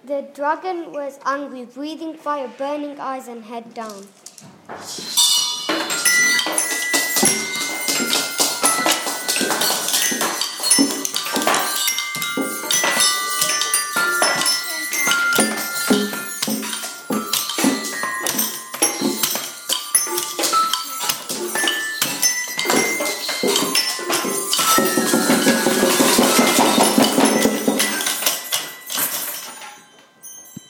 The dragon was angry, breathing fire, burning eyes and head down.